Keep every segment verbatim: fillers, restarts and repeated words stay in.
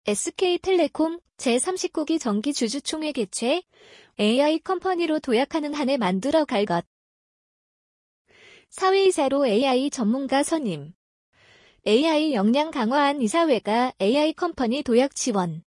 에스케이텔레콤 제삼십구 기 정기주주총회 개최, 에이아이 컴퍼니로 도약하는 한 해 만들어 갈 것. 사회이사로 에이아이 전문가 선임. 에이아이 역량 강화한 이사회가 에이아이 컴퍼니 도약 지원.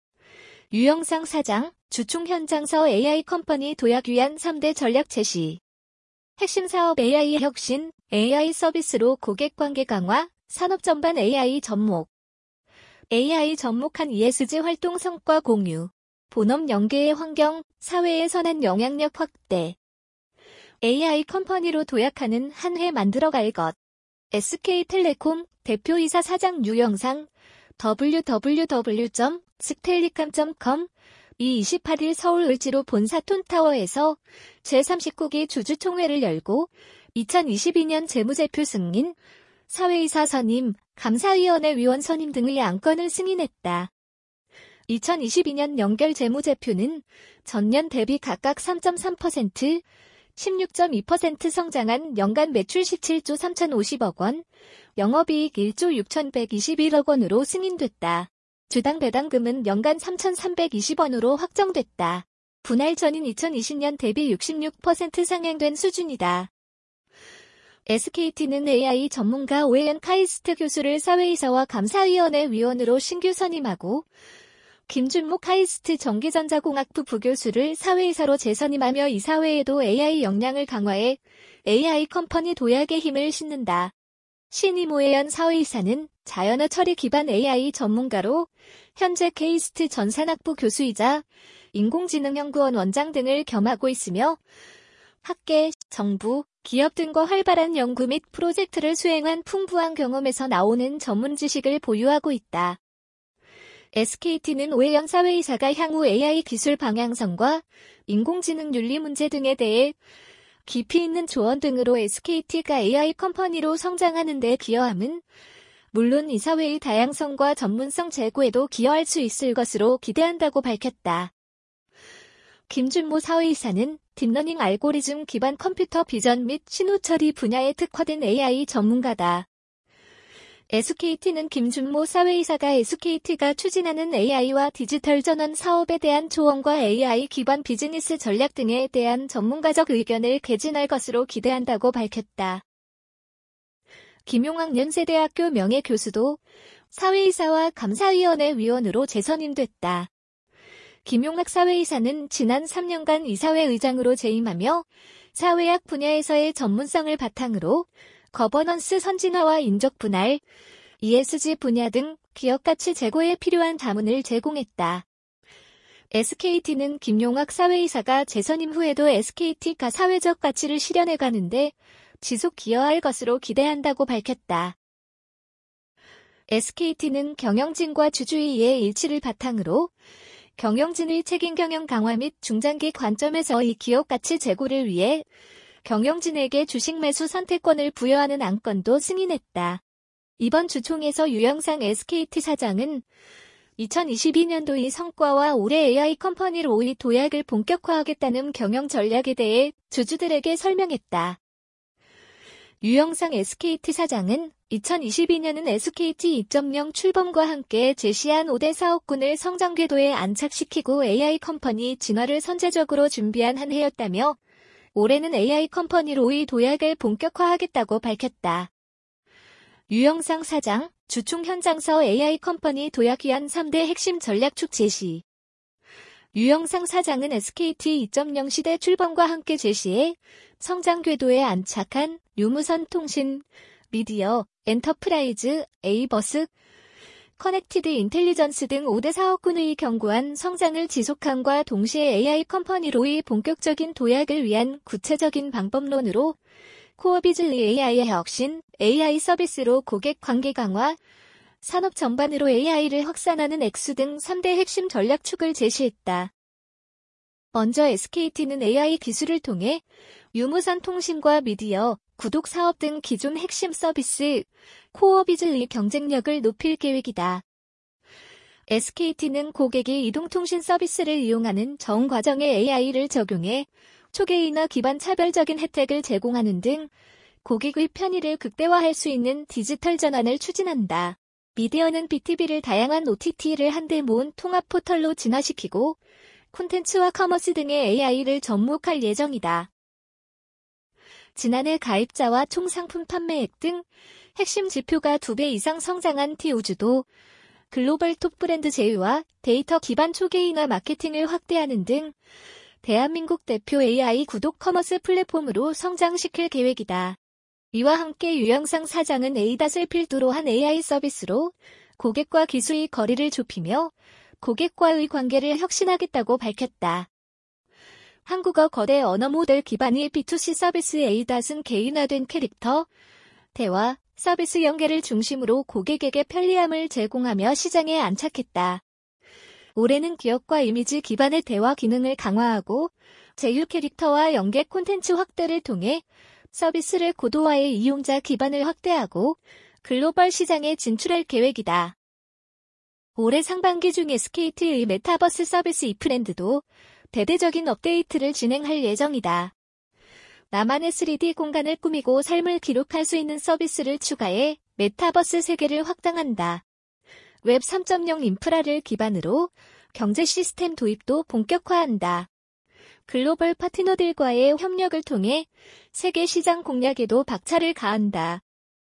유영상 사장, 주총 현장서 에이아이 컴퍼니 도약 위한 삼 대 전략 제시. 핵심 사업 에이아이 혁신, 에이아이 서비스로 고객관계 강화, 산업 전반 에이아이 접목. 에이아이 접목한 이에스지 활동 성과 공유. 본업 연계의 환경, 사회의 선한 영향력 확대. 에이아이 컴퍼니로 도약하는 한 해 만들어 갈 것. 에스케이텔레콤 대표이사 사장 유영상, 더블유 더블유 더블유 점 스텔리캄 점 컴, 이이십팔 일 서울 을지로 본사 톤타워에서 제삼십구 기 주주총회를 열고 이천이십이 년 재무제표 승인, 사회이사 선임, 감사위원회 위원 선임 등의 안건을 승인했다. 이천이십이 년 연결 재무제표는 전년 대비 각각 삼 점 삼 퍼센트, 십육 점 이 퍼센트 성장한 연간 매출 십칠조 삼천오십억 원, 영업이익 일조 육천백이십일억 원으로 승인됐다. 주당 배당금은 연간 삼천삼백이십 원으로 확정됐다. 분할 전인 이천이십 년 대비 육십육 퍼센트 상향된 수준이다. 에스케이티는 에이아이 전문가 오해연 카이스트 교수를 사회이사와 감사위원회 위원으로 신규 선임하고 김준모 카이스트 전기전자공학부 부교수를 사회이사로 재선임하며 이사회에도 에이아이 역량을 강화해 에이아이 컴퍼니 도약의 힘을 싣는다. 신임 오해연 사회이사는 자연어 처리 기반 에이아이 전문가로 현재 케이스트 전산학부 교수이자 인공지능연구원 원장 등을 겸하고 있으며 학계, 정부, 기업 등과 활발한 연구 및 프로젝트를 수행한 풍부한 경험에서 나오는 전문 지식을 보유하고 있다. 에스케이티는 오해연 사회이사가 향후 에이아이 기술 방향성과 인공지능 윤리 문제 등에 대해 깊이 있는 조언 등으로 에스케이티가 에이아이 컴퍼니로 성장하는 데 기여함은 물론 이사회의 다양성과 전문성 제고에도 기여할 수 있을 것으로 기대한다고 밝혔다. 김준모 사회이사는 딥러닝 알고리즘 기반 컴퓨터 비전 및 신호 처리 분야에 특화된 에이아이 전문가다. 에스케이티는 김준모 사회이사가 에스케이티가 추진하는 에이아이와 디지털 전환 사업에 대한 조언과 에이아이 기반 비즈니스 전략 등에 대한 전문가적 의견을 개진할 것으로 기대한다고 밝혔다. 김용학 연세대학교 명예교수도 사회이사와 감사위원회 위원으로 재선임됐다. 김용학 사회이사는 지난 삼 년간 이사회 의장으로 재임하며 사회학 분야에서의 전문성을 바탕으로 거버넌스 선진화와 인적 분할, 이에스지 분야 등 기업 가치 제고에 필요한 자문을 제공했다. 에스케이티는 김용학 사회이사가 재선임 후에도 에스케이티가 사회적 가치를 실현해가는데 지속 기여할 것으로 기대한다고 밝혔다. 에스케이티는 경영진과 주주의의 일치를 바탕으로 경영진의 책임 경영 강화 및 중장기 관점에서 이 기업 가치 제고를 위해 경영진에게 주식 매수 선택권을 부여하는 안건도 승인했다. 이번 주총에서 유영상 에스케이티 사장은 이천이십이 년도의 성과와 올해 에이아이 컴퍼니로의 도약을 본격화하겠다는 경영 전략에 대해 주주들에게 설명했다. 유영상 에스케이티 사장은 이천이십이 년은 에스케이티 이 점 영 출범과 함께 제시한 오 대 사업군을 성장 궤도에 안착시키고 에이아이 컴퍼니 진화를 선제적으로 준비한 한 해였다며 올해는 에이아이 컴퍼니로의 도약을 본격화하겠다고 밝혔다. 유영상 사장, 주총 현장서 에이아이 컴퍼니 도약 위한 삼 대 핵심 전략축 제시. 유영상 사장은 에스케이티 이 점 영 시대 출범과 함께 제시해 성장 궤도에 안착한 유무선 통신, 미디어, 엔터프라이즈, 에이버스, 커넥티드 인텔리전스 등 오 대 사업군의 견고한 성장을 지속함과 동시에 에이아이 컴퍼니로의 본격적인 도약을 위한 구체적인 방법론으로 코어 비즈리 에이아이의 혁신, 에이아이 서비스로 고객 관계 강화, 산업 전반으로 에이아이를 확산하는 액수 등 삼 대 핵심 전략축을 제시했다. 먼저 에스케이티는 에이아이 기술을 통해 유무선 통신과 미디어, 구독 사업 등 기존 핵심 서비스, 코어 비즈리 경쟁력을 높일 계획이다. 에스케이티는 고객이 이동통신 서비스를 이용하는 전 과정에 에이아이를 적용해 초개인화 기반 차별적인 혜택을 제공하는 등 고객의 편의를 극대화할 수 있는 디지털 전환을 추진한다. 미디어는 비티비를 다양한 오티티를 한데 모은 통합 포털로 진화시키고 콘텐츠와 커머스 등의 에이아이를 접목할 예정이다. 지난해 가입자와 총 상품 판매액 등 핵심 지표가 두 배 이상 성장한 티오즈도 글로벌 톱 브랜드 제휴와 데이터 기반 초개인화 마케팅을 확대하는 등 대한민국 대표 에이아이 구독 커머스 플랫폼으로 성장시킬 계획이다. 이와 함께 유영상 사장은 에이닷을 필두로 한 에이아이 서비스로 고객과 기술의 거리를 좁히며 고객과의 관계를 혁신하겠다고 밝혔다. 한국어 거대 언어 모델 기반의 비투씨 서비스 에이닷은 개인화된 캐릭터, 대화, 서비스 연계를 중심으로 고객에게 편리함을 제공하며 시장에 안착했다. 올해는 기업과 이미지 기반의 대화 기능을 강화하고 제휴 캐릭터와 연계 콘텐츠 확대를 통해 서비스를 고도화해 이용자 기반을 확대하고 글로벌 시장에 진출할 계획이다. 올해 상반기 중 에스케이티의 메타버스 서비스 이프랜드도 대대적인 업데이트를 진행할 예정이다. 나만의 쓰리디 공간을 꾸미고 삶을 기록할 수 있는 서비스를 추가해 메타버스 세계를 확장한다. 웹 삼 점 영 인프라를 기반으로 경제 시스템 도입도 본격화한다. 글로벌 파트너들과의 협력을 통해 세계 시장 공략에도 박차를 가한다.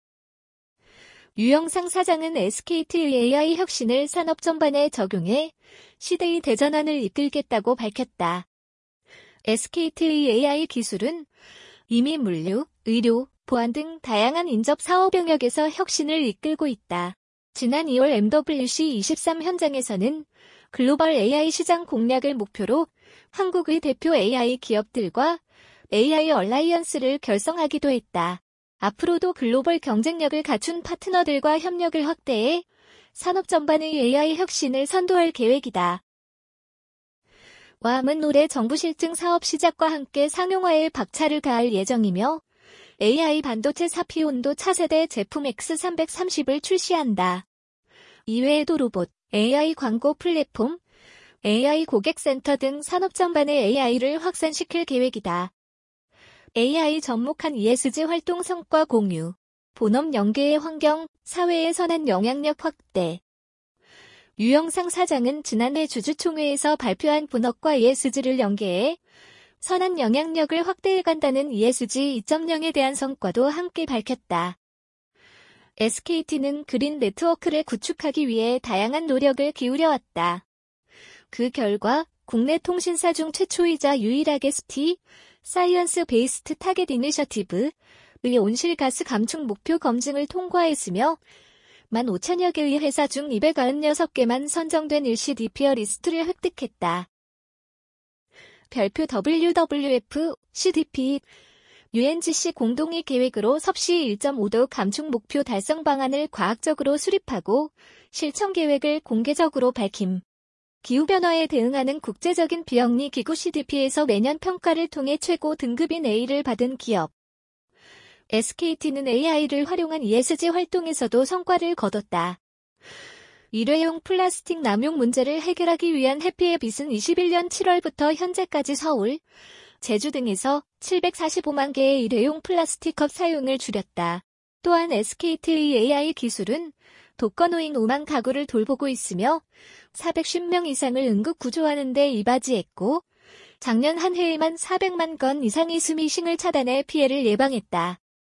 유영상 사장은 에스케이티의 에이아이 혁신을 산업 전반에 적용해 시대의 대전환을 이끌겠다고 밝혔다. 에스케이티의 에이아이 기술은 이미 물류, 의료, 보안 등 다양한 인접 사업 영역에서 혁신을 이끌고 있다. 지난 이월 엠더블유씨 이십삼 현장에서는 글로벌 에이아이 시장 공략을 목표로 한국의 대표 에이아이 기업들과 에이아이 얼라이언스를 결성하기도 했다. 앞으로도 글로벌 경쟁력을 갖춘 파트너들과 협력을 확대해 산업 전반의 에이아이 혁신을 선도할 계획이다. 와함은 올해 정부 실증 사업 시작과 함께 상용화에 박차를 가할 예정이며 에이아이 반도체 사피온도 차세대 제품 엑스 삼백삼십을 출시한다. 이외에도 로봇, 에이아이 광고 플랫폼, 에이아이 고객센터 등 산업 전반의 에이아이를 확산시킬 계획이다. 에이아이 접목한 이에스지 활동 성과 공유, 본업 연계의 환경, 사회의 선한 영향력 확대. 유영상 사장은 지난해 주주총회에서 발표한 본업과 이에스지를 연계해 선한 영향력을 확대해간다는 이에스지 이 점 영에 대한 성과도 함께 밝혔다. 에스케이티는 그린 네트워크를 구축하기 위해 다양한 노력을 기울여왔다. 그 결과 국내 통신사 중 최초이자 유일하게 에스티, 사이언스 베이스트 타겟 이니셔티브의 온실가스 감축 목표 검증을 통과했으며 만 오천여 개의 회사 중 이백구십육 개만 선정된 일씨디피어 리스트를 획득했다. 별표 더블유더블유에프, 씨디피, 유엔지씨 공동의 계획으로 섭씨 일 점 오 도 감축 목표 달성 방안을 과학적으로 수립하고 실천 계획을 공개적으로 밝힘. 기후변화에 대응하는 국제적인 비영리 기구 씨디피에서 매년 평가를 통해 최고 등급인 A를 받은 기업. 에스케이티는 에이아이를 활용한 이에스지 활동에서도 성과를 거뒀다. 일회용 플라스틱 남용 문제를 해결하기 위한 해피햇빛은 이십일 년 칠월부터 현재까지 서울, 제주 등에서 칠백사십오만 개의 일회용 플라스틱 컵 사용을 줄였다. 또한 에스케이티의 에이아이 기술은 독거노인 오만 가구를 돌보고 있으며 사백십 명 이상을 응급 구조하는 데 이바지했고 작년 한 해에만 사백만 건 이상의 스미싱을 차단해 피해를 예방했다.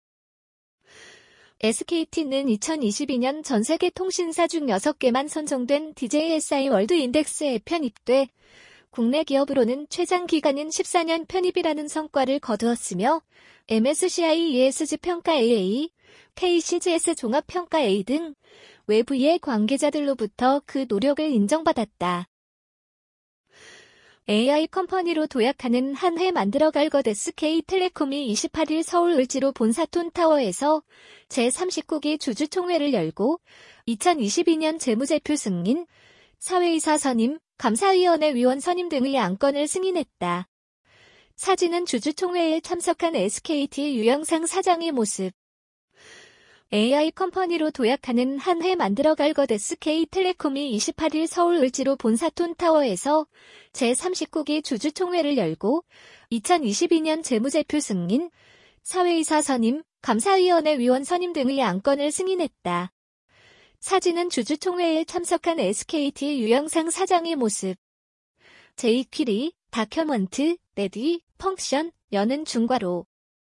에스케이티는 이천이십이 년 전세계 통신사 중 여섯 개만 선정된 디제이에스아이 월드 인덱스에 편입돼 국내 기업으로는 최장 기간인 십사 년 편입이라는 성과를 거두었으며 엠에스시아이 이에스지 평가 에이에이, 케이씨지에스 종합평가 A 등 외부의 관계자들로부터 그 노력을 인정받았다. 에이아이 컴퍼니로 도약하는 한 해 만들어갈 것 에스케이텔레콤이 이십팔 일 서울 을지로 본사톤 타워에서 제삼십구 기 주주총회를 열고 이천이십이 년 재무제표 승인, 사회이사 선임, 감사위원회 위원 선임 등의 안건을 승인했다. 사진은 주주총회에 참석한 에스케이티 유영상 사장의 모습. 에이아이 컴퍼니로 도약하는 한 해 만들어갈 것 에스케이텔레콤이 이십팔 일 서울 을지로 본사톤 타워에서 제삼십구 기 주주총회를 열고 이천이십이 년 재무제표 승인, 사회이사 선임, 감사위원회 위원 선임 등의 안건을 승인했다. 사진은 주주총회에 참석한 에스케이티 유영상 사장의 모습. 제이퀴리, 다큐먼트, 레디, 펑션, 여는 중괄호.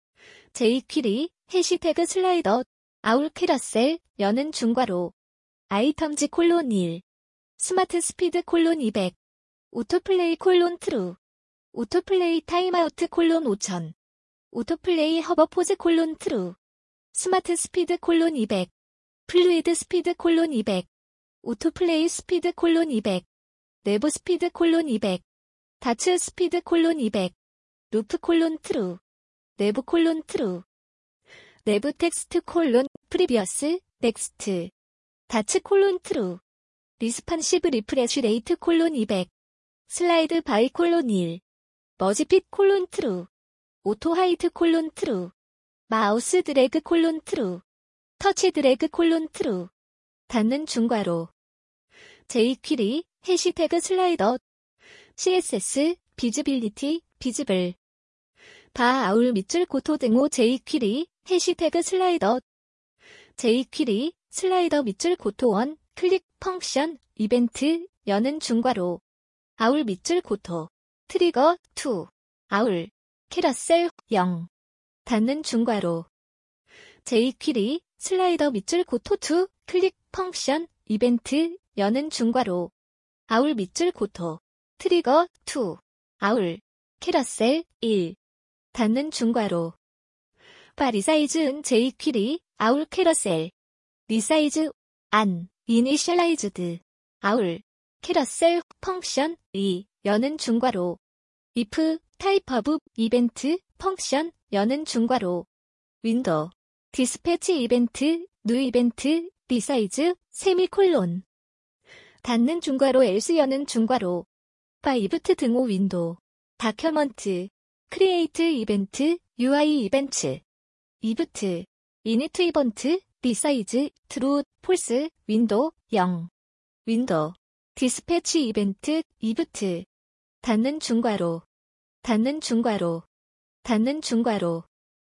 제이퀴리, 해시태그 슬라이더, 아울 캐러셀, 여는 중괄호. 아이텀즈 콜론 일. 스마트 스피드 콜론 이백. 오토플레이 콜론 트루. 오토플레이 타임아우트 콜론 오천. 오토플레이 허버포즈 콜론 트루. 스마트 스피드 콜론 이백. 플루이드 스피드 콜론 이백. 오토플레이 스피드 콜론 이백. 내부 스피드 콜론 이백. 다츠 스피드 콜론 이백. 루프 콜론 트루. 내부 콜론 트루. 내부 텍스트 콜론 프리비어스 넥스트. 다츠 콜론 트루. 리스판시브 리프레쉬 레이트 콜론 이백. 슬라이드 바이 콜론 일. 머지핏 콜론 트루. 오토 하이트 콜론 트루. 마우스 드래그 콜론 트루. 터치 드래그 콜론 트루. 닫는 중괄호. 제이퀴리, 해시태그 슬라이더. 씨에스에스, 비즈빌리티, 비즈블. 바 아울 밑줄 고토 등호 제이퀴리, 해시태그 슬라이더. 제이퀴리, 슬라이더 밑줄 고토 원, 클릭, 펑션, 이벤트, 여는 중괄호. 아울 밑줄 고토. 트리거, 이. 아울. 캐러셀, 영. 닫는 중괄호. 제이퀴리, 슬라이더 밑줄 고토 이, 클릭, 펑션, 이벤트, 여는 중괄호. 아울 밑줄 고토. 트리거, 이. 아울. 캐러셀, 일. 닫는 중괄호. 바 리사이즈은 제이퀴리, 아울 캐러셀. 리사이즈, 안, 이니셜라이즈드. 아울. 캐러셀, 펑션, 이, 여는 중괄호. if, 타입 오브, 이벤트, 펑션, 여는 중괄호. 윈도우. 디스패치 이벤트, 뉴 이벤트, 리사이즈, 세미콜론. 닫는 중괄호 else 여는 중괄호. 바 이브트 등호 윈도우. 다큐먼트. 크리에이트 이벤트, 유아이 이벤트. 이브트. 이니트 이번트, 리사이즈, 트루, 폴스, 윈도우, 영. 윈도우. 디스패치 이벤트, 이브트. 닫는 중괄호. 닫는 중괄호. 닫는 중괄호.